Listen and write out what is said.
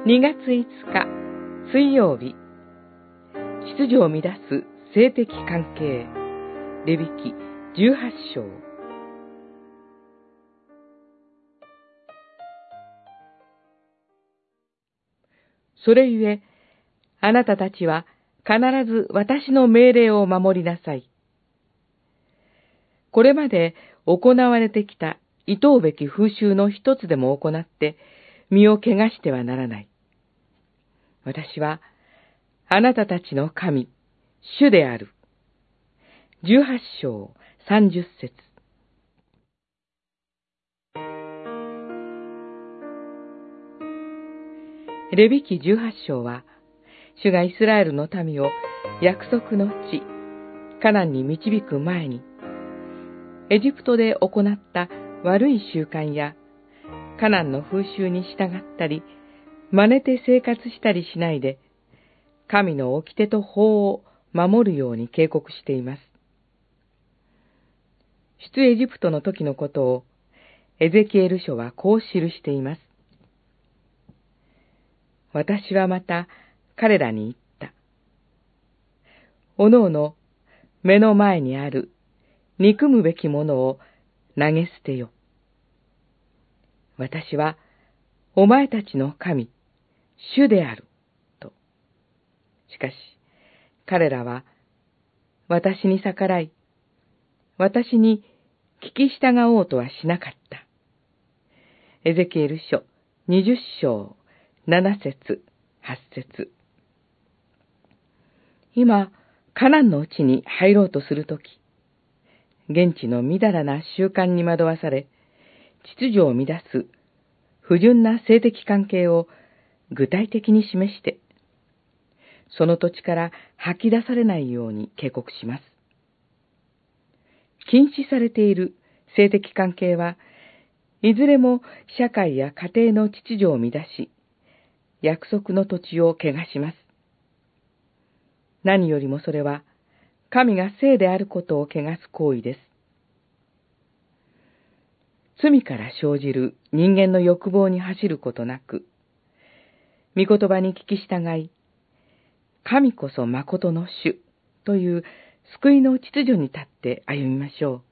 2月5日水曜日、秩序を乱す性的関係、レビ記18章。それゆえ、あなたたちは必ず私の命令を守りなさい。これまで行われてきた厭うべき風習の一つでも行って身を汚してはならない。私はあなたたちの神、主である。18章30節。レビ記18章は、主がイスラエルの民を約束の地、カナンに導く前に、エジプトで行った悪い習慣や、カナンの風習に従ったり、真似て生活したりしないで、神の掟と法を守るように警告しています。出エジプトの時のことを、エゼキエル書はこう記しています。私はまた彼らに言った。おのおの目の前にある憎むべきものを投げ捨てよ。私はお前たちの神、主である。と。しかし、彼らは私に逆らい、私に聞き従おうとはしなかった。エゼキエル書20章7節8節。今、カナンのうちに入ろうとするとき、現地のみだらな習慣に惑わされ、秩序を乱す不純な性的関係を具体的に示して、その土地から吐き出されないように警告します。禁止されている性的関係は、いずれも社会や家庭の秩序を乱し、約束の土地を汚します。何よりもそれは、神が聖であることを汚す行為です。罪から生じる人間の欲望に走ることなく、御言葉に聞き従い、神こそ誠の主という救いの秩序に立って歩みましょう。